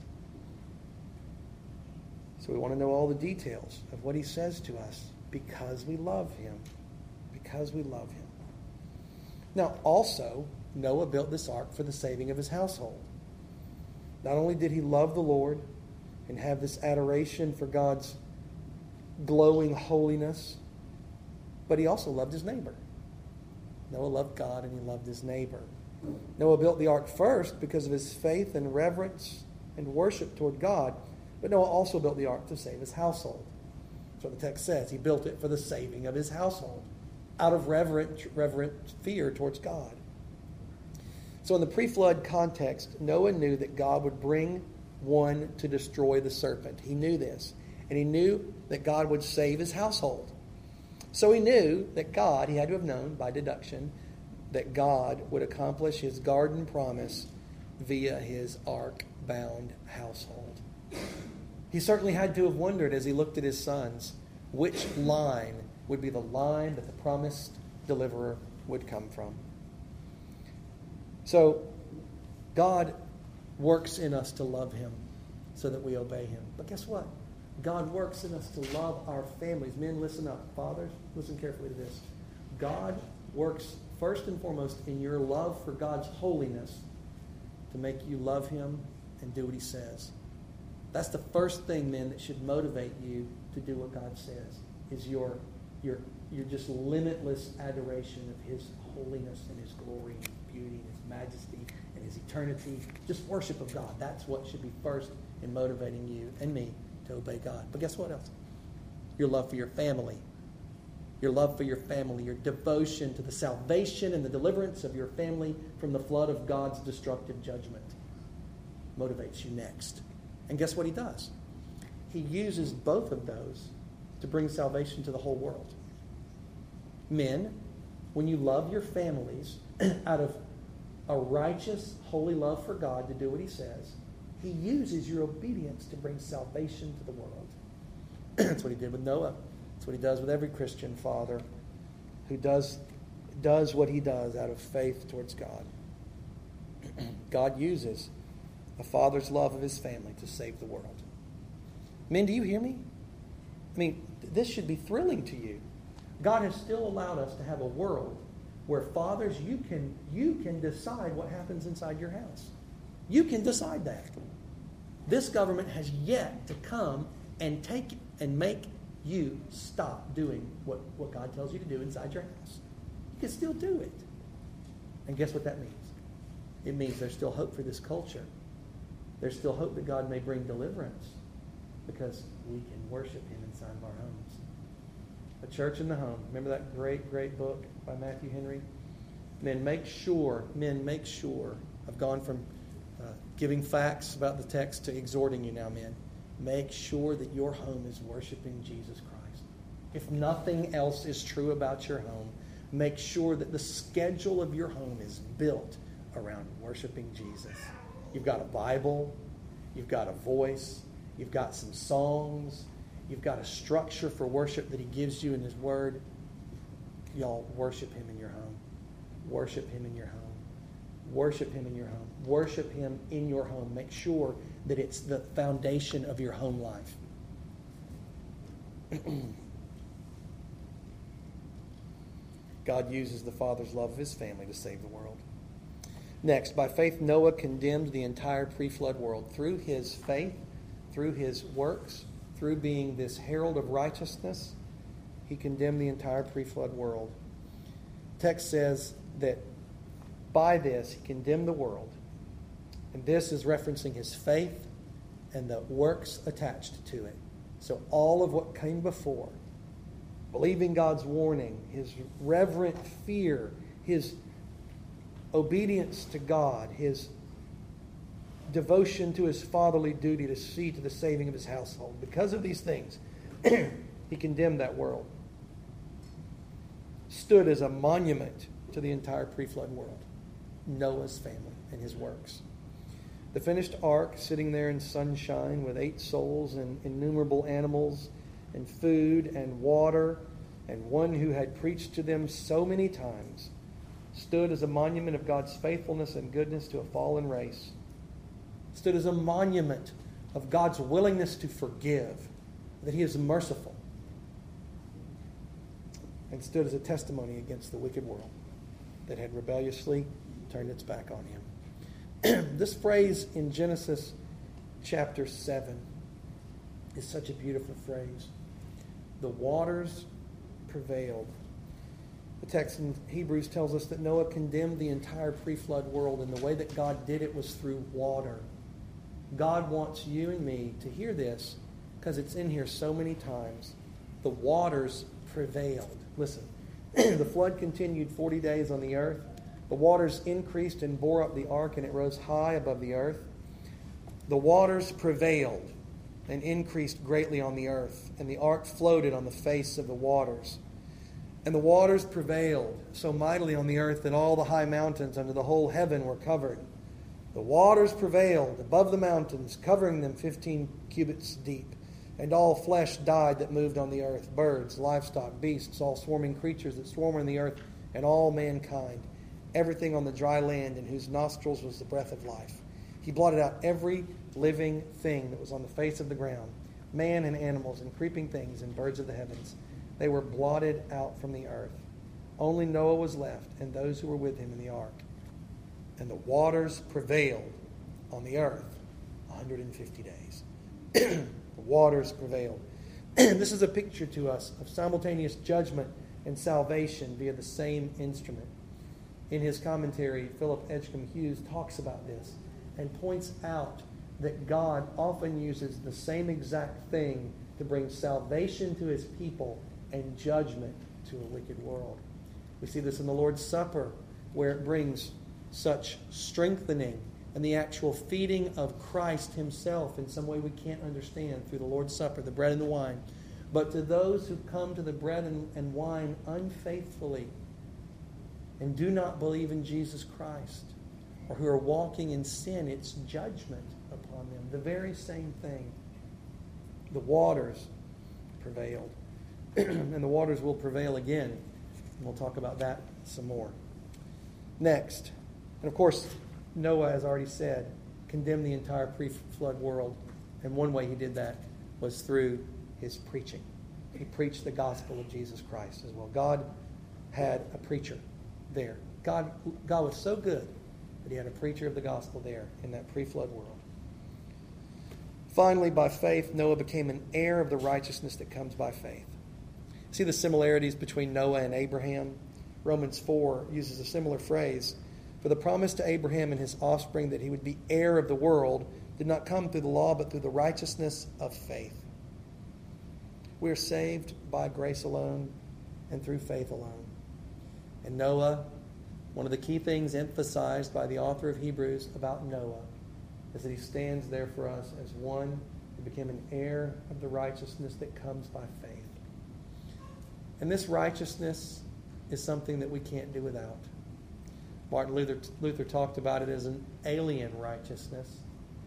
So we want to know all the details of what He says to us because we love Him. Because we love Him. Now, also, Noah built this ark for the saving of his household. Not only did he love the Lord and have this adoration for God's glowing holiness, but he also loved his neighbor. Noah loved God and he loved his neighbor. Noah built the ark first because of his faith and reverence and worship toward God, but Noah also built the ark to save his household. That's what the text says. He built it for the saving of his household, out of reverent, reverent fear towards God. So in the pre-flood context, Noah knew that God would bring one to destroy the serpent. He knew this. And he knew that God would save his household. So he knew that God, he had to have known by deduction, that God would accomplish his garden promise via his ark-bound household. He certainly had to have wondered as he looked at his sons, which line would be the line that the promised deliverer would come from. So, God works in us to love Him so that we obey Him. But guess what? God works in us to love our families. Men, listen up. Fathers, listen carefully to this. God works first and foremost in your love for God's holiness to make you love Him and do what He says. That's the first thing, men, that should motivate you to do what God says, is your, your, your just limitless adoration of His holiness and His glory and His beauty and His majesty and His eternity. Just worship of God. That's what should be first in motivating you and me to obey God. But guess what else? Your love for your family. Your love for your family. Your devotion to the salvation and the deliverance of your family from the flood of God's destructive judgment motivates you next. And guess what He does? He uses both of those to bring salvation to the whole world. Men, when you love your families out of a righteous, holy love for God to do what He says, He uses your obedience to bring salvation to the world. That's what He did with Noah. That's what He does with every Christian father who does, does what he does out of faith towards God. God uses a father's love of his family to save the world. Men, do you hear me? I mean, this should be thrilling to you. God has still allowed us to have a world where fathers, you can, you can decide what happens inside your house. You can decide that. This government has yet to come and take and make you stop doing what, what God tells you to do inside your house. You can still do it. And guess what that means? It means there's still hope for this culture. There's still hope that God may bring deliverance because we can worship Him inside of our homes. A Church in the Home. Remember that great, great book by Matthew Henry? Men, make sure, men, make sure. I've gone from uh, giving facts about the text to exhorting you now, men. Make sure that your home is worshiping Jesus Christ. If nothing else is true about your home, make sure that the schedule of your home is built around worshiping Jesus. You've got a Bible. You've got a voice. You've got some songs. You've got a structure for worship that He gives you in His Word. Y'all, worship Him in your home. Worship Him in your home. Worship Him in your home. Worship Him in your home. Make sure that it's the foundation of your home life. God uses the Father's love of His family to save the world. Next, by faith, Noah condemned the entire pre-flood world. Through his faith, through his works, through being this herald of righteousness, he condemned the entire pre-flood world. The text says that by this, he condemned the world. And this is referencing his faith and the works attached to it. So all of what came before, believing God's warning, his reverent fear, his obedience to God, his devotion to his fatherly duty to see to the saving of his household. Because of these things, he condemned that world. Stood as a monument to the entire pre-flood world. Noah's family and his works. The finished ark sitting there in sunshine with eight souls and innumerable animals and food and water and one who had preached to them so many times stood as a monument of God's faithfulness and goodness to a fallen race. Stood as a monument of God's willingness to forgive, that He is merciful. And stood as a testimony against the wicked world that had rebelliously turned its back on Him. This phrase in Genesis chapter seven is such a beautiful phrase. The waters prevailed. The text in Hebrews tells us that Noah condemned the entire pre-flood world, and the way that God did it was through water. God wants you and me to hear this because it's in here so many times. The waters prevailed. Listen, the flood continued forty days on the earth. The waters increased and bore up the ark, and it rose high above the earth. The waters prevailed and increased greatly on the earth, and the ark floated on the face of the waters. And the waters prevailed so mightily on the earth that all the high mountains under the whole heaven were covered. The waters prevailed above the mountains, covering them fifteen cubits deep. And all flesh died that moved on the earth, birds, livestock, beasts, all swarming creatures that swarm on the earth, and all mankind, everything on the dry land in whose nostrils was the breath of life. He blotted out every living thing that was on the face of the ground, man and animals and creeping things and birds of the heavens. They were blotted out from the earth. Only Noah was left, and those who were with him in the ark. And the waters prevailed on the earth one hundred fifty days. The waters prevailed. This is a picture to us of simultaneous judgment and salvation via the same instrument. In his commentary, Philip Edgecombe Hughes talks about this and points out that God often uses the same exact thing to bring salvation to His people and judgment to a wicked world. We see this in the Lord's Supper, where it brings such strengthening and the actual feeding of Christ Himself in some way we can't understand through the Lord's Supper, the bread and the wine. But to those who come to the bread and, and wine unfaithfully and do not believe in Jesus Christ, or who are walking in sin, it's judgment upon them. The very same thing. The waters prevailed. And the waters will prevail again. And we'll talk about that some more. Next, and of course, Noah, as already said, condemned the entire pre-flood world. And one way he did that was through his preaching. He preached the gospel of Jesus Christ as well. God had a preacher there. God, God was so good that He had a preacher of the gospel there in that pre-flood world. Finally, by faith, Noah became an heir of the righteousness that comes by faith. See the similarities between Noah and Abraham? Romans four uses a similar phrase. For the promise to Abraham and his offspring that he would be heir of the world did not come through the law, but through the righteousness of faith. We are saved by grace alone and through faith alone. And Noah, one of the key things emphasized by the author of Hebrews about Noah is that he stands there for us as one who became an heir of the righteousness that comes by faith. And this righteousness is something that we can't do without. Martin Luther, Luther talked about it as an alien righteousness.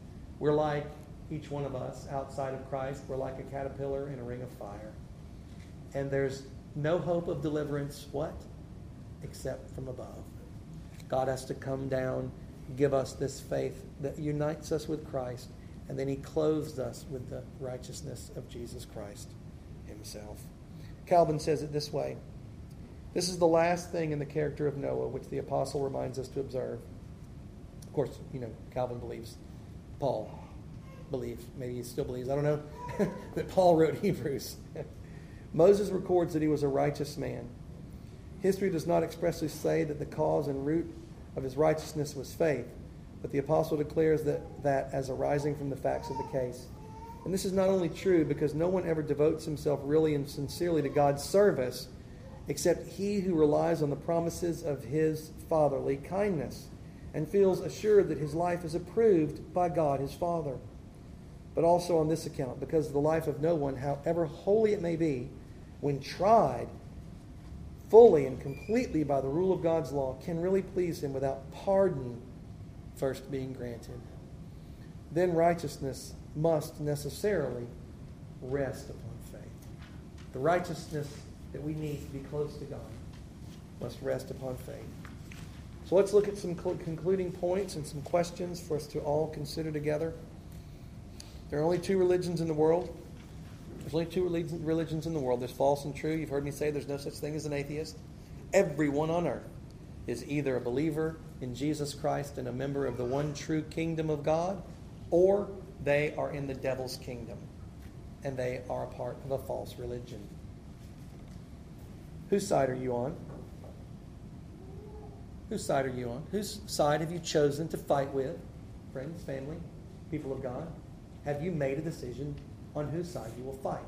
We're like, each one of us, outside of Christ, we're like a caterpillar in a ring of fire. And there's no hope of deliverance, what? Except from above. God has to come down, give us this faith that unites us with Christ, and then he clothes us with the righteousness of Jesus Christ himself. Calvin says it this way. This is the last thing in the character of Noah which the apostle reminds us to observe. Of course, you know, Calvin believes, Paul believes, maybe he still believes, I don't know, that Paul wrote Hebrews. Moses records that he was a righteous man. History does not expressly say that the cause and root of his righteousness was faith, but the apostle declares that, that as arising from the facts of the case. And this is not only true because no one ever devotes himself really and sincerely to God's service except he who relies on the promises of his fatherly kindness and feels assured that his life is approved by God his Father. But also on this account, because the life of no one, however holy it may be, when tried fully and completely by the rule of God's law, can really please him without pardon first being granted. Then righteousness must necessarily rest upon faith. The righteousness that we need to be close to God must rest upon faith. So let's look at some concluding points and some questions for us to all consider together. There are only two religions in the world. There's only two religions in the world. There's false and true. You've heard me say there's no such thing as an atheist. Everyone on earth is either a believer in Jesus Christ and a member of the one true kingdom of God, or they are in the devil's kingdom, and they are a part of a false religion. Whose side are you on? Whose side are you on? Whose side have you chosen to fight with? Friends, family, people of God? Have you made a decision on whose side you will fight?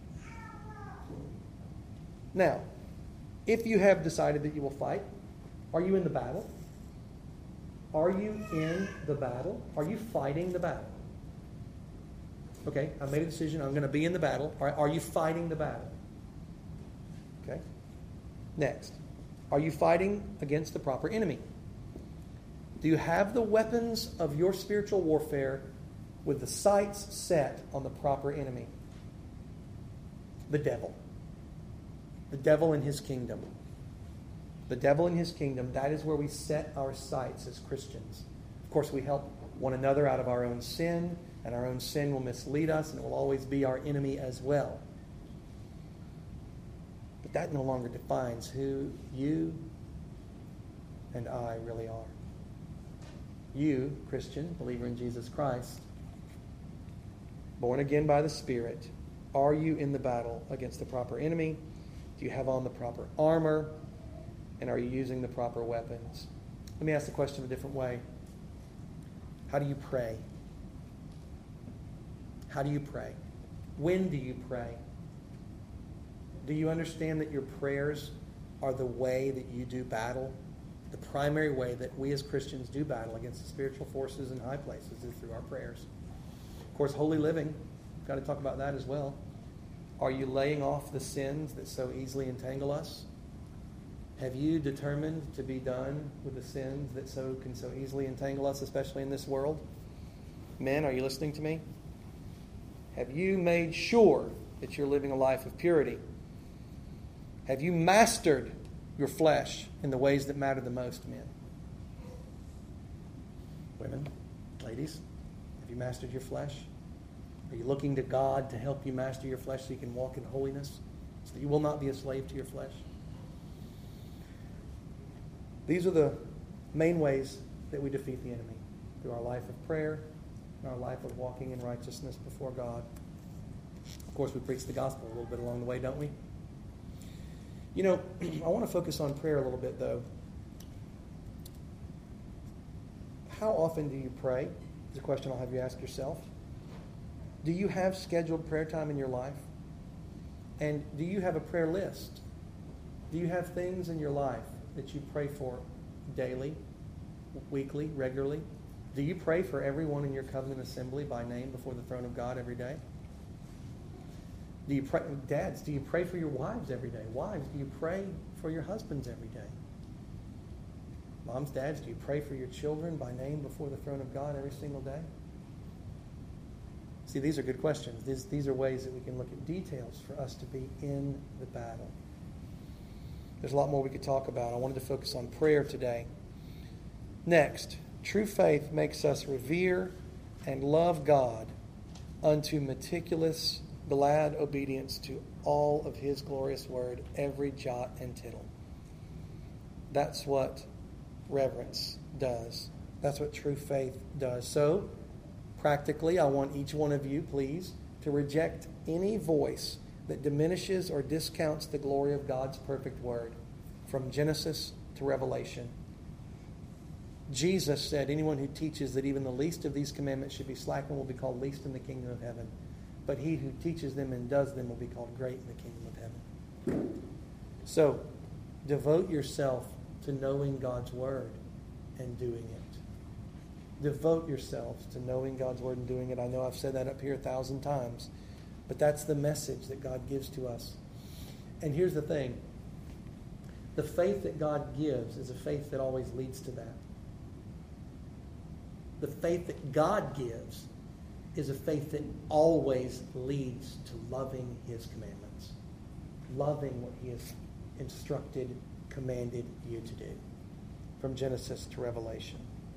Now, if you have decided that you will fight, are you in the battle? Are you in the battle? Are you fighting the battle? Okay, I've made a decision. I'm going to be in the battle. Are, are you fighting the battle? Okay. Next, are you fighting against the proper enemy? Do you have the weapons of your spiritual warfare with the sights set on the proper enemy? The devil. The devil and his kingdom. The devil and his kingdom, that is where we set our sights as Christians. Of course, we help one another out of our own sin, and our own sin will mislead us, and it will always be our enemy as well. But that no longer defines who you and I really are. You, Christian, believer in Jesus Christ, born again by the Spirit, are you in the battle against the proper enemy? Do you have on the proper armor? And are you using the proper weapons? Let me ask the question a different way. How do you pray? How do you pray? When do you pray? Do you understand that your prayers are the way that you do battle? The primary way that we as Christians do battle against the spiritual forces in high places is through our prayers. Of course, holy living, we've got to talk about that as well. Are you laying off the sins that so easily entangle us? Have you determined to be done with the sins that so can so easily entangle us, especially in this world? Men, are you listening to me? Have you made sure that you're living a life of purity? Have you mastered your flesh in the ways that matter the most, men? Women, ladies, have you mastered your flesh? Are you looking to God to help you master your flesh so you can walk in holiness, so that you will not be a slave to your flesh? These are the main ways that we defeat the enemy, through our life of prayer and our life of walking in righteousness before God. Of course, we preach the gospel a little bit along the way, don't we? You know, I want to focus on prayer a little bit, though. How often do you pray? Is a question I'll have you ask yourself. Do you have scheduled prayer time in your life? And do you have a prayer list? Do you have things in your life that you pray for daily, weekly, regularly? Do you pray for everyone in your covenant assembly by name before the throne of God every day? Do you pray, dads, do you pray for your wives every day? Wives, do you pray for your husbands every day? Moms, dads, do you pray for your children by name before the throne of God every single day? See, these are good questions. These, these are ways that we can look at details for us to be in the battle. There's a lot more we could talk about. I wanted to focus on prayer today. Next, true faith makes us revere and love God unto meticulous, glad obedience to all of His glorious word, every jot and tittle. That's what reverence does. That's what true faith does. So, practically, I want each one of you, please, to reject any voice that diminishes or discounts the glory of God's perfect word, from Genesis to Revelation. Jesus said, anyone who teaches that even the least of these commandments should be slackened will be called least in the kingdom of heaven. But he who teaches them and does them will be called great in the kingdom of heaven. So, devote yourself to knowing God's word and doing it. Devote yourselves to knowing God's word and doing it. I know I've said that up here a thousand times, but that's the message that God gives to us. And here's the thing. The faith that God gives is a faith that always leads to that. The faith that God gives is a faith that always leads to loving His commandments. Loving what He has instructed, commanded you to do. From Genesis to Revelation.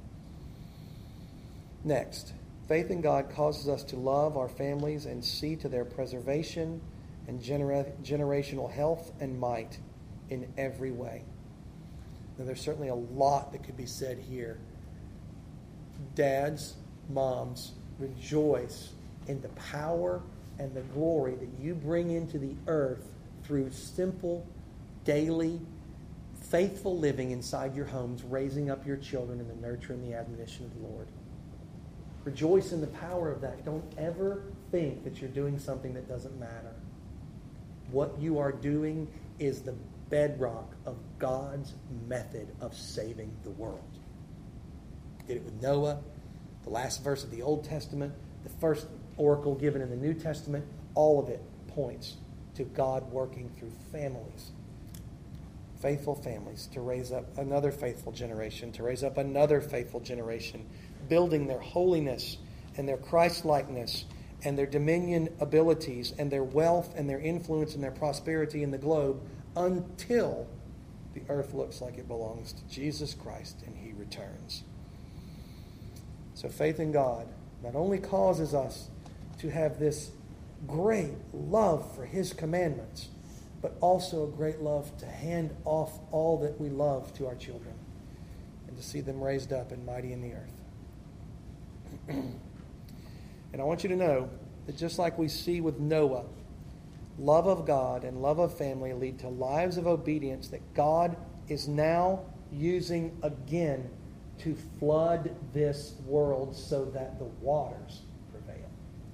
Next, faith in God causes us to love our families and see to their preservation and genera- generational health and might in every way. Now, there's certainly a lot that could be said here. Dads, moms, rejoice in the power and the glory that you bring into the earth through simple, daily, faithful living inside your homes, raising up your children in the nurture and the admonition of the Lord. Rejoice in the power of that. Don't ever think that you're doing something that doesn't matter. What you are doing is the bedrock of God's method of saving the world. Did it with Noah, the last verse of the Old Testament, the first oracle given in the New Testament. All of it points to God working through families, faithful families, to raise up another faithful generation, to raise up another faithful generation, building their holiness and their Christ-likeness and their dominion abilities and their wealth and their influence and their prosperity in the globe until the earth looks like it belongs to Jesus Christ and He returns. So faith in God not only causes us to have this great love for His commandments, but also a great love to hand off all that we love to our children and to see them raised up and mighty in the earth. And I want you to know that just like we see with Noah, love of God and love of family lead to lives of obedience that God is now using again to flood this world so that the waters prevail.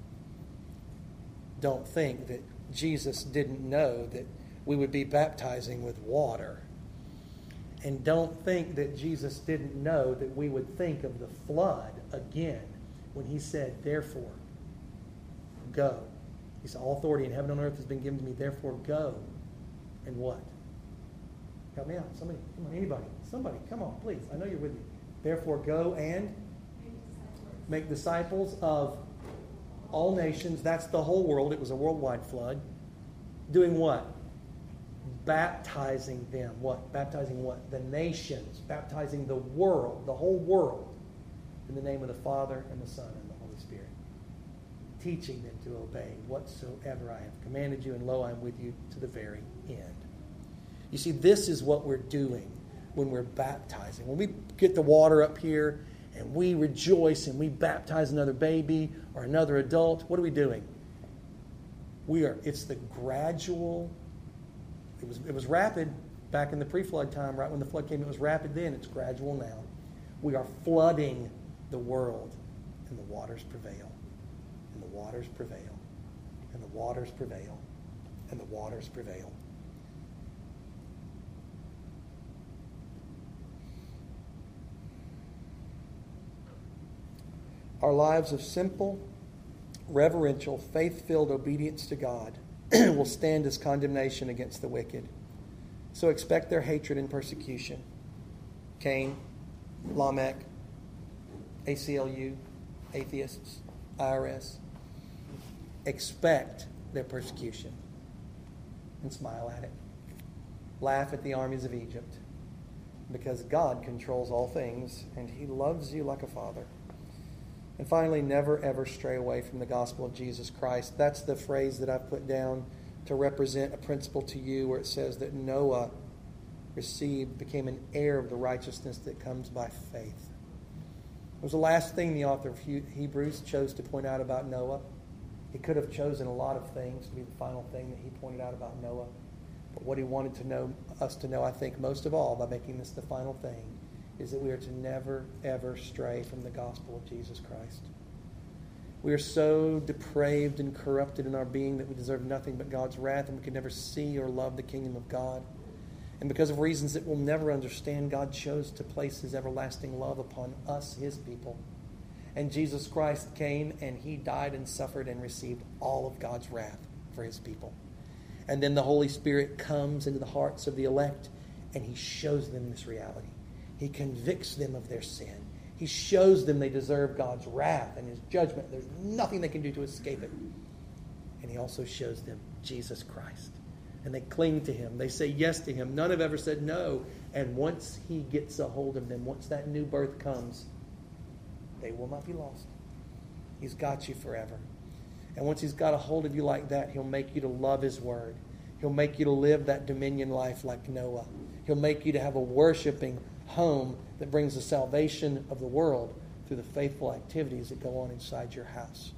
Don't think that Jesus didn't know that we would be baptizing with water. And don't think that Jesus didn't know that we would think of the flood again when He said, therefore, go. He said, all authority in heaven and on earth has been given to me, therefore go. And what? Help me out. Somebody, come on, anybody. Somebody, come on, please. I know you're with me. Therefore go and make disciples of all nations. That's the whole world. It was a worldwide flood. Doing what? Baptizing them. What? Baptizing what? The nations. Baptizing the world, the whole world, in the name of the Father and the Son and the Holy Spirit. Teaching them to obey whatsoever I have commanded you, and lo, I am with you to the very end. You see, this is what we're doing when we're baptizing. When we get the water up here and we rejoice and we baptize another baby or another adult, what are we doing? We are, it's the gradual, it was it was rapid back in the pre-flood time, right when the flood came, it was rapid then, it's gradual now. We are flooding the world, and the waters prevail, and the waters prevail, and the waters prevail, and the waters prevail. Our lives of simple, reverential, faith-filled obedience to God will stand as condemnation against the wicked. So expect their hatred and persecution. Cain, Lamech, A C L U, atheists, I R S. expect their persecution and smile at it. Laugh at the armies of Egypt, because God controls all things and He loves you like a father. And finally, never ever stray away from the gospel of Jesus Christ. That's the phrase that I've put down to represent a principle to you, where it says that Noah received, became an heir of the righteousness that comes by faith. It was the last thing the author of Hebrews chose to point out about Noah. He could have chosen a lot of things to be the final thing that he pointed out about Noah. But what he wanted to know, us to know, I think, most of all, by making this the final thing, is that we are to never, ever stray from the gospel of Jesus Christ. We are so depraved and corrupted in our being that we deserve nothing but God's wrath, and we can never see or love the kingdom of God. And because of reasons that we'll never understand, God chose to place His everlasting love upon us, His people. And Jesus Christ came and He died and suffered and received all of God's wrath for His people. And then the Holy Spirit comes into the hearts of the elect and He shows them this reality. He convicts them of their sin. He shows them they deserve God's wrath and His judgment. There's nothing they can do to escape it. And He also shows them Jesus Christ. And they cling to Him. They say yes to Him. None have ever said no. And once He gets a hold of them, once that new birth comes, they will not be lost. He's got you forever. And once He's got a hold of you like that, He'll make you to love His Word. He'll make you to live that dominion life like Noah. He'll make you to have a worshiping home that brings the salvation of the world through the faithful activities that go on inside your house.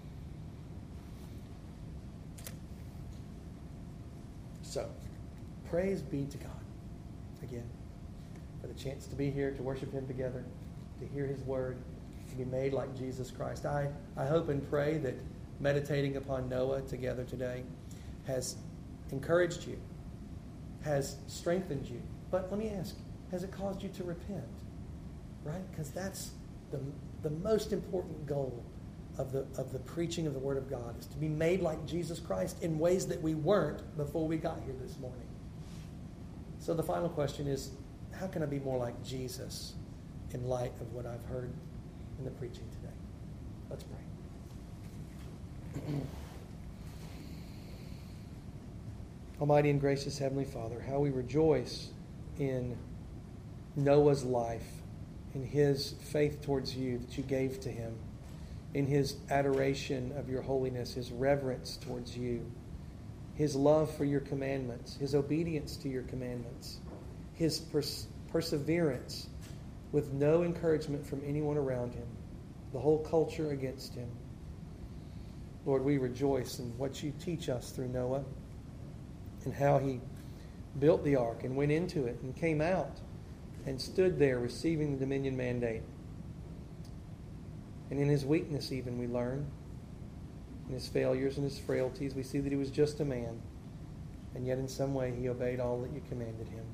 So, praise be to God, again, for the chance to be here, to worship Him together, to hear His Word, to be made like Jesus Christ. I, I hope and pray that meditating upon Noah together today has encouraged you, has strengthened you. But let me ask, has it caused you to repent? Right? Because that's the, the most important goal of the, of the preaching of the Word of God, is to be made like Jesus Christ in ways that we weren't before we got here this morning. So the final question is, how can I be more like Jesus in light of what I've heard in the preaching today? Let's pray. Almighty and gracious Heavenly Father, how we rejoice in Noah's life, in his faith towards you that you gave to him, in his adoration of your holiness, his reverence towards you, his love for your commandments, his obedience to your commandments, his pers- perseverance with no encouragement from anyone around him, the whole culture against him. Lord, we rejoice in what you teach us through Noah and how he built the ark and went into it and came out and stood there receiving the dominion mandate. And in his weakness even we learn, in his failures and his frailties, we see that he was just a man. And yet in some way he obeyed all that you commanded him.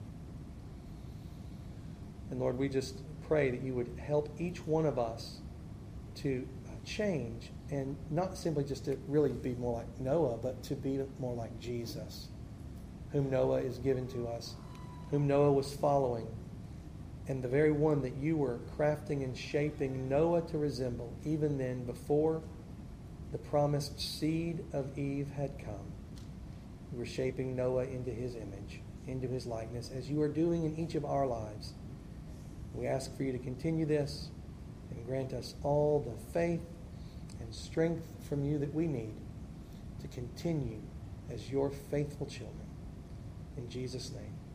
And Lord, we just pray that you would help each one of us to change, and not simply just to really be more like Noah, but to be more like Jesus, whom Noah is given to us, whom Noah was following, and the very one that you were crafting and shaping Noah to resemble, even then, before the promised seed of Eve had come. You were shaping Noah into his image, into his likeness, as you are doing in each of our lives. We ask for you to continue this and grant us all the faith and strength from you that we need to continue as your faithful children. In Jesus' name.